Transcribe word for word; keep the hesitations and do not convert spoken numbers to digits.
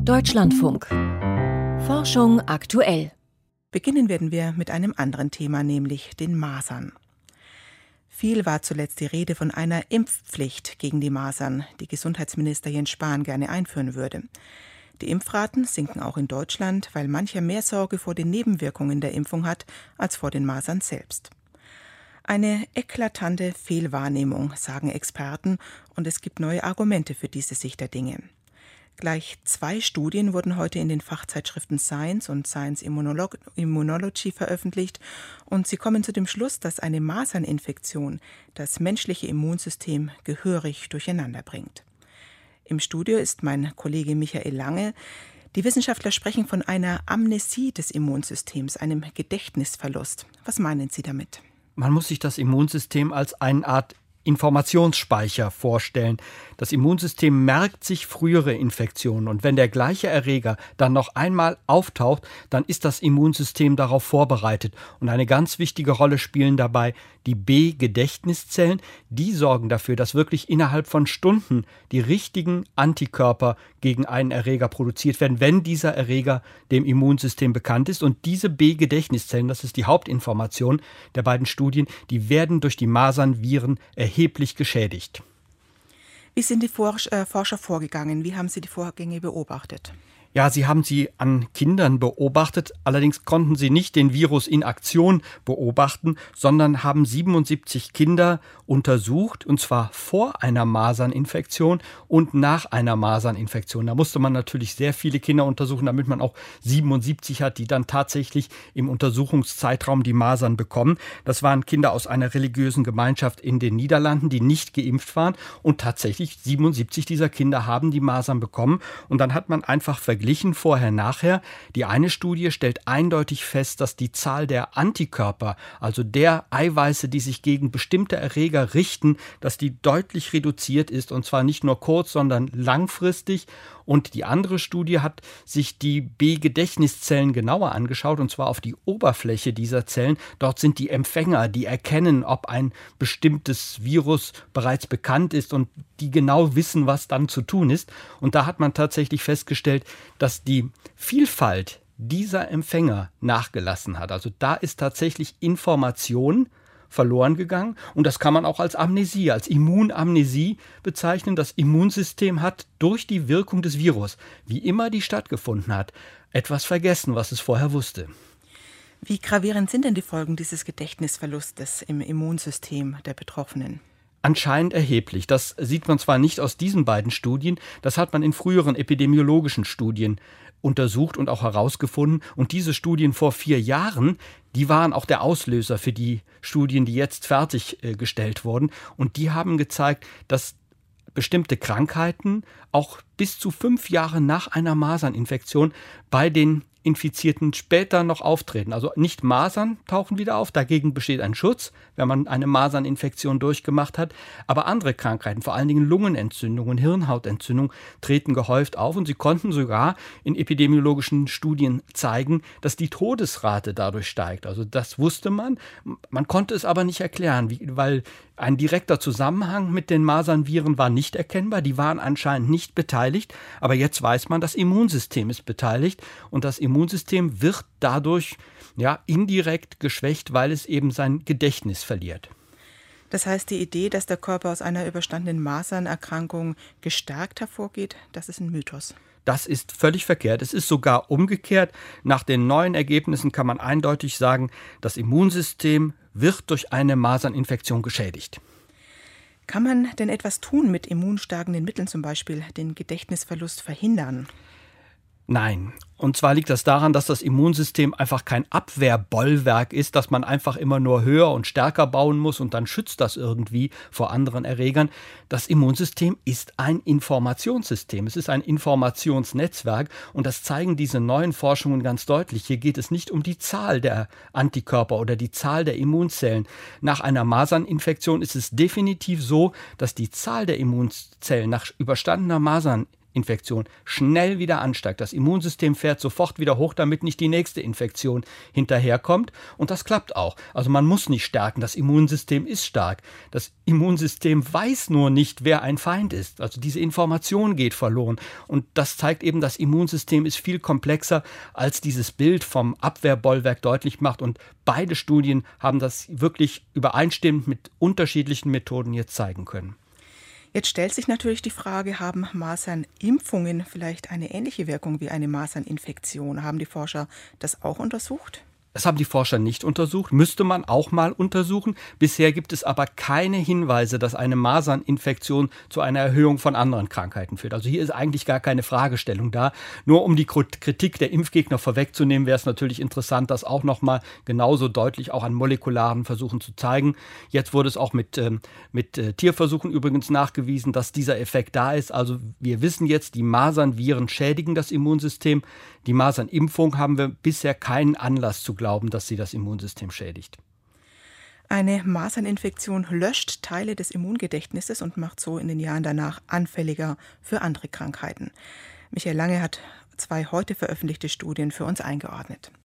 Deutschlandfunk. Forschung aktuell. Beginnen werden wir mit einem anderen Thema, nämlich den Masern. Viel war zuletzt die Rede von einer Impfpflicht gegen die Masern, die Gesundheitsminister Jens Spahn gerne einführen würde. Die Impfraten sinken auch in Deutschland, weil mancher mehr Sorge vor den Nebenwirkungen der Impfung hat, als vor den Masern selbst. Eine eklatante Fehlwahrnehmung, sagen Experten, und es gibt neue Argumente für diese Sicht der Dinge. Gleich zwei Studien wurden heute in den Fachzeitschriften Science und Science Immunolog- Immunology veröffentlicht und sie kommen zu dem Schluss, dass eine Maserninfektion das menschliche Immunsystem gehörig durcheinander bringt. Im Studio ist mein Kollege Michael Lange. Die Wissenschaftler sprechen von einer Amnesie des Immunsystems, einem Gedächtnisverlust. Was meinen Sie damit? Man muss sich das Immunsystem als eine Art Informationsspeicher vorstellen. Das Immunsystem merkt sich frühere Infektionen und wenn der gleiche Erreger dann noch einmal auftaucht, dann ist das Immunsystem darauf vorbereitet. Und eine ganz wichtige Rolle spielen dabei die B-Gedächtniszellen. Die sorgen dafür, dass wirklich innerhalb von Stunden die richtigen Antikörper gegen einen Erreger produziert werden, wenn dieser Erreger dem Immunsystem bekannt ist. Und diese B-Gedächtniszellen, das ist die Hauptinformation der beiden Studien, die werden durch die Masernviren erheblich geschädigt. Wie sind die Forsch- äh, Forscher vorgegangen? Wie haben sie die Vorgänge beobachtet? Ja, sie haben sie an Kindern beobachtet, allerdings konnten sie nicht den Virus in Aktion beobachten, sondern haben siebenundsiebzig Kinder untersucht, und zwar vor einer Maserninfektion und nach einer Maserninfektion. Da musste man natürlich sehr viele Kinder untersuchen, damit man auch siebenundsiebzig hat, die dann tatsächlich im Untersuchungszeitraum die Masern bekommen. Das waren Kinder aus einer religiösen Gemeinschaft in den Niederlanden, die nicht geimpft waren, und tatsächlich siebenundsiebzig dieser Kinder haben die Masern bekommen, und dann hat man einfach verglichen, vorher, nachher. Die eine Studie stellt eindeutig fest, dass die Zahl der Antikörper, also der Eiweiße, die sich gegen bestimmte Erreger richten, dass die deutlich reduziert ist, und zwar nicht nur kurz, sondern langfristig. Und die andere Studie hat sich die B-Gedächtniszellen genauer angeschaut, und zwar auf die Oberfläche dieser Zellen. Dort sind die Empfänger, die erkennen, ob ein bestimmtes Virus bereits bekannt ist und die genau wissen, was dann zu tun ist. Und da hat man tatsächlich festgestellt, dass die Vielfalt dieser Empfänger nachgelassen hat. Also da ist tatsächlich Information verloren gegangen, und das kann man auch als Amnesie, als Immunamnesie bezeichnen. Das Immunsystem hat durch die Wirkung des Virus, wie immer die stattgefunden hat, etwas vergessen, was es vorher wusste. Wie gravierend sind denn die Folgen dieses Gedächtnisverlustes im Immunsystem der Betroffenen? Anscheinend erheblich. Das sieht man zwar nicht aus diesen beiden Studien, das hat man in früheren epidemiologischen Studien untersucht und auch herausgefunden. Und diese Studien vor vier Jahren, die waren auch der Auslöser für die Studien, die jetzt fertiggestellt wurden. Und die haben gezeigt, dass bestimmte Krankheiten auch bis zu fünf Jahre nach einer Maserninfektion bei den Infizierten später noch auftreten. Also nicht Masern tauchen wieder auf, dagegen besteht ein Schutz, wenn man eine Maserninfektion durchgemacht hat. Aber andere Krankheiten, vor allen Dingen Lungenentzündungen, Hirnhautentzündung, treten gehäuft auf. Und sie konnten sogar in epidemiologischen Studien zeigen, dass die Todesrate dadurch steigt. Also das wusste man. Man konnte es aber nicht erklären, wie, weil ein direkter Zusammenhang mit den Masernviren war nicht erkennbar. Die waren anscheinend nicht beteiligt. Aber jetzt weiß man, das Immunsystem ist beteiligt, und das Immunsystem wird dadurch ja, indirekt geschwächt, weil es eben sein Gedächtnis verliert. Das heißt, die Idee, dass der Körper aus einer überstandenen Masernerkrankung gestärkt hervorgeht, das ist ein Mythos. Das ist völlig verkehrt. Es ist sogar umgekehrt. Nach den neuen Ergebnissen kann man eindeutig sagen, das Immunsystem wird durch eine Maserninfektion geschädigt. Kann man denn etwas tun mit immunstärkenden Mitteln, zum Beispiel den Gedächtnisverlust verhindern? Nein. Und zwar liegt das daran, dass das Immunsystem einfach kein Abwehrbollwerk ist, dass man einfach immer nur höher und stärker bauen muss und dann schützt das irgendwie vor anderen Erregern. Das Immunsystem ist ein Informationssystem. Es ist ein Informationsnetzwerk, und das zeigen diese neuen Forschungen ganz deutlich. Hier geht es nicht um die Zahl der Antikörper oder die Zahl der Immunzellen. Nach einer Maserninfektion ist es definitiv so, dass die Zahl der Immunzellen nach überstandener Maserninfektion Maserninfektion schnell wieder ansteigt. Das Immunsystem fährt sofort wieder hoch, damit nicht die nächste Infektion hinterherkommt. Und das klappt auch. Also man muss nicht stärken. Das Immunsystem ist stark. Das Immunsystem weiß nur nicht, wer ein Feind ist. Also diese Information geht verloren. Und das zeigt eben, das Immunsystem ist viel komplexer, als dieses Bild vom Abwehrbollwerk deutlich macht. Und beide Studien haben das wirklich übereinstimmend mit unterschiedlichen Methoden jetzt zeigen können. Jetzt stellt sich natürlich die Frage, haben Masernimpfungen vielleicht eine ähnliche Wirkung wie eine Maserninfektion? Haben die Forscher das auch untersucht? Das haben die Forscher nicht untersucht, müsste man auch mal untersuchen. Bisher gibt es aber keine Hinweise, dass eine Maserninfektion zu einer Erhöhung von anderen Krankheiten führt. Also hier ist eigentlich gar keine Fragestellung da. Nur um die Kritik der Impfgegner vorwegzunehmen, wäre es natürlich interessant, das auch noch mal genauso deutlich auch an molekularen Versuchen zu zeigen. Jetzt wurde es auch mit, ähm, mit äh, Tierversuchen übrigens nachgewiesen, dass dieser Effekt da ist. Also wir wissen jetzt, die Masernviren schädigen das Immunsystem. Die Masernimpfung haben wir bisher keinen Anlass zu glauben, dass sie das Immunsystem schädigt. Eine Maserninfektion löscht Teile des Immungedächtnisses und macht so in den Jahren danach anfälliger für andere Krankheiten. Michael Lange hat zwei heute veröffentlichte Studien für uns eingeordnet.